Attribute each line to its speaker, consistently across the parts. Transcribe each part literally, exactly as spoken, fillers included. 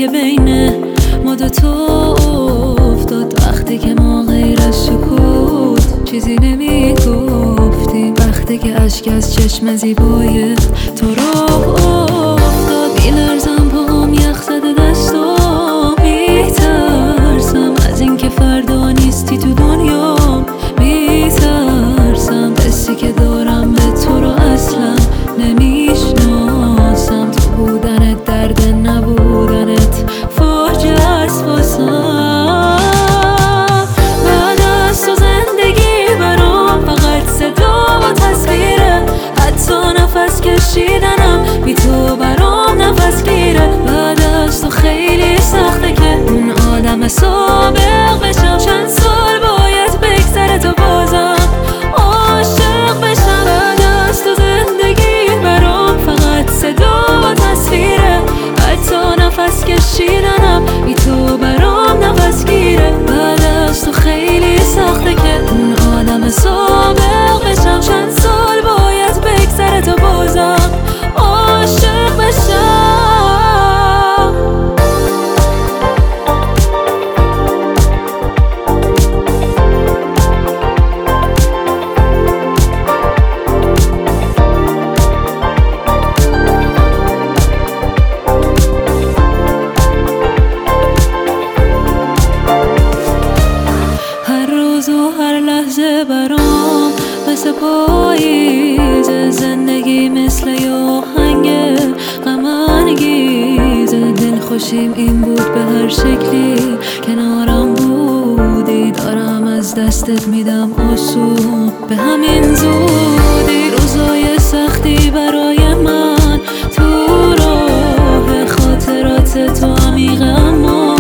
Speaker 1: که بین ما دوتا افتاد، وقتی که ما غیر از سکوت چیزی نمی گفتیم، وقتی که اشک از چشم زیبای تو راه افتاد. میلرزم پاهم یخ زده دستام، میترسم از اینکه فردا نیستی تو دنیام، میترسم حسی که دارم به تو رو اصلا نمیشناسم. تو بودنت درد نبودنت فاجعه است واسم. بعد از تو زندگی برام فقط صدا و تصویره، حتی نفس کشیدنم بی تو برام نفس گیره. بعد از تو خیلی سخته که اون آدم سابق بشم، چند سال باید بگذره تا بازم عاشق بشم. بعد از تو زندگی برام فقط صدا و تصویره، حتی نفس کشیدنم بی تو برام نفس گیره. بعد از تو خیلی سخته که اون آدم سابق بشم، چند سال باید بگذره تا بازم عاشق بشم. هر لحظه برام مثل پاییز، زندگی مثل یه آهنگ غم انگیز. دل خوشیم این بود به هر شکلی کنارم بودی، دارم از دستت میدم آسون به همین زودی. روزای سختی برای من تو راه خاطرات تو عمیقه اما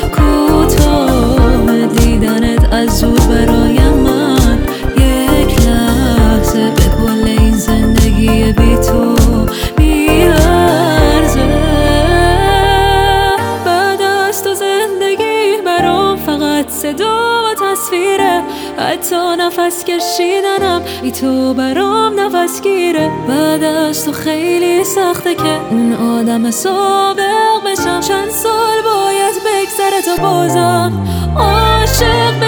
Speaker 1: کوتاه، دیدنت از زود برای من یک لحظه به کل این زندگی بی تو میارزه. بعد از تو زندگی برام فقط صدا و تصویره، حتی نفس کشیدنم بی تو برام نفس گیره. بعد از تو خیلی سخته که اون آدم سابق بشم، چند سال باید بگذره تا بازم عاشق